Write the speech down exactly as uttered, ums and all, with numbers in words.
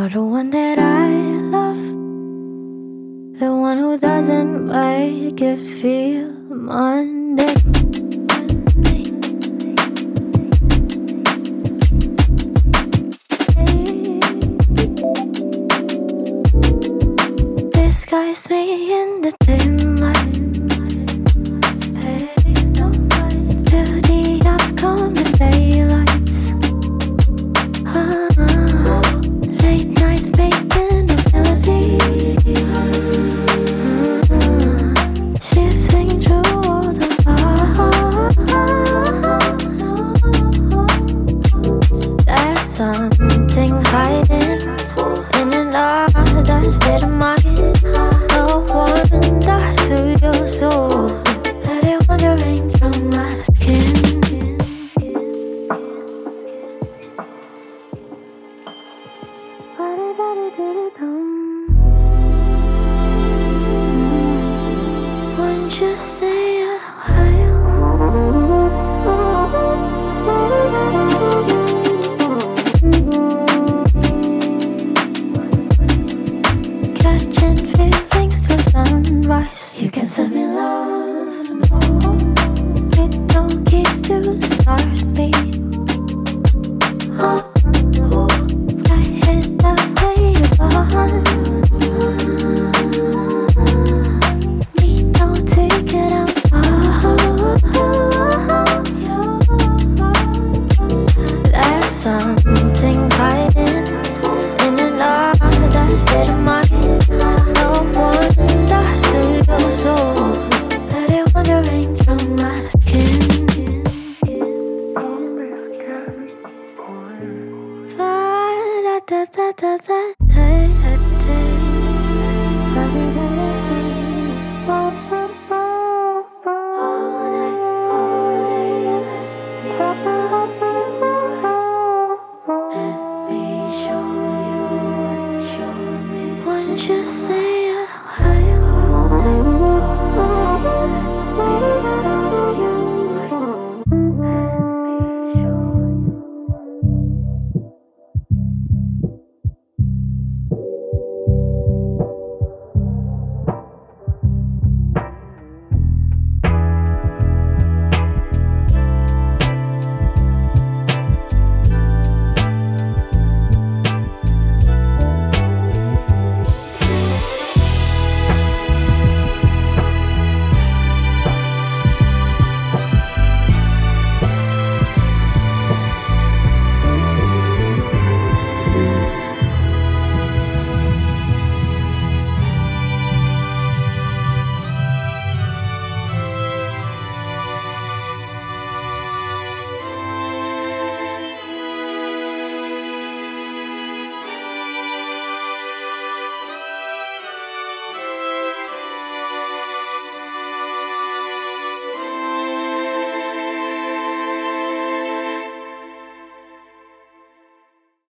You're the one that I love, the one who doesn't make it feel Monday. Disguise me in the dim lights, to the upcoming daylights. Ah, late night making of melodies, ah, shifting through all the bars. There's something hiding in another state of mind. No wonder to your soul that it wandering through my skin. Won't you stay a catching feelings till sunrise? You can send me love, no, with no keys to start me. Oh, oh, I hit the way you are. Me no ticket out. There's something hiding in another state of mind. No wonder to your soul that it wandering through my skin. Da da da da da.